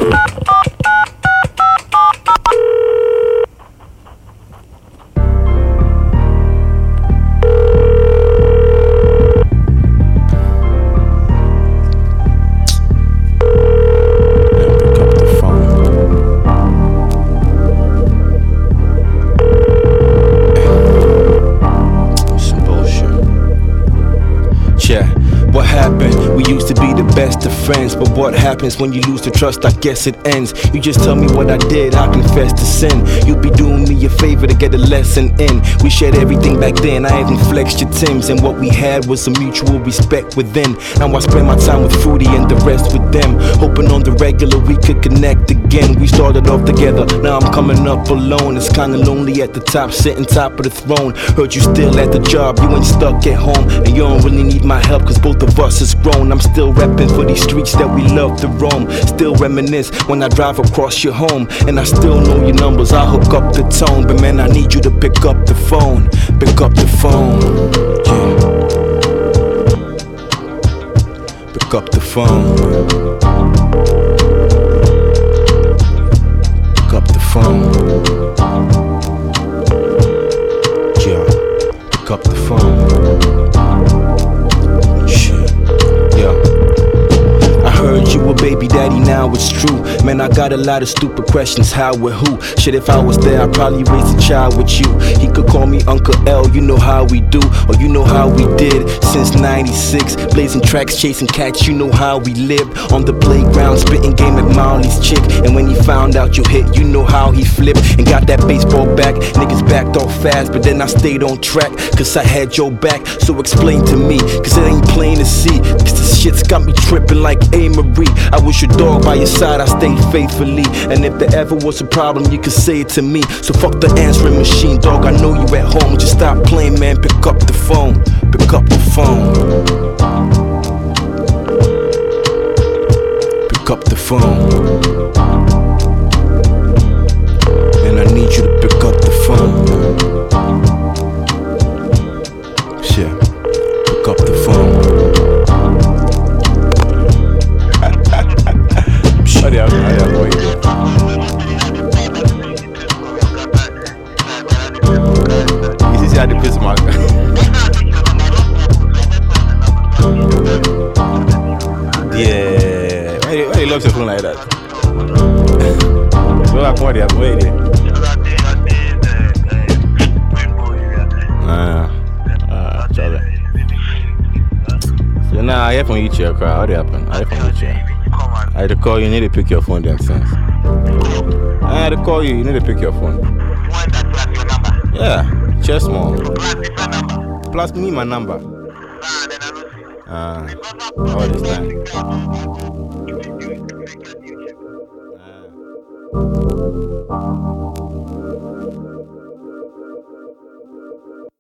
What happened? We used to be the best of friends, but what happens when you lose the trust? I guess it ends. You just tell me what I did, I confess to sin. You'd be doing me a favor to get a lesson in. We shared everything back then, I even flexed your Timbs, and what we had was a mutual respect within. Now I spend my time with Fruity and the rest with them, hoping on the regular we could connect again. We started off together, now I'm coming up alone. It's kinda lonely at the top, sitting top of the throne. Heard you still at the job, you ain't stuck at home, and you don't really need my help, cause both of us is grown. I'm still repping for these streets that we love to roam. Still reminisce when I drive across your home, and I still know your numbers, I hook up the tone. But man, I need you to pick up the phone. Pick up the phone, yeah. Pick up the phone. Pick up the phone, yeah. Pick up the phone. You a baby daddy, now it's true. Man, I got a lot of stupid questions, how and who. Shit, if I was there, I'd probably raise a child with you. He could call me Uncle L, you know how we do, or you know how we did since 96. Blazing tracks, chasing cats, you know how we lived. On the playground, spitting game at Molly's chick. And when he found out you hit, you know how he flipped and got that baseball back. Niggas backed off fast, but then I stayed on track, cause I had your back. So explain to me, cause it ain't plain to see. Cause this shit's got me tripping like A-Marie. I was your dog by your side, I stayed faithfully. And if there ever was a problem, you could say it to me. So fuck the answering machine, dog, I know you at home. Just stop playing, man, pick up the phone. Pick up the phone. Pick up the phone. And I need you to pick up the phone. Yeah, pick up the phone. This is how the piss mark. Yeah, why you love your phone like that? So I come there, wait there. So now I hear from each year, cry. What happened? I hear from each year. I had to call you, you need to pick your phone then since. I had to call you, you need to pick your phone. Yeah, just more. Plus me my number. All this time.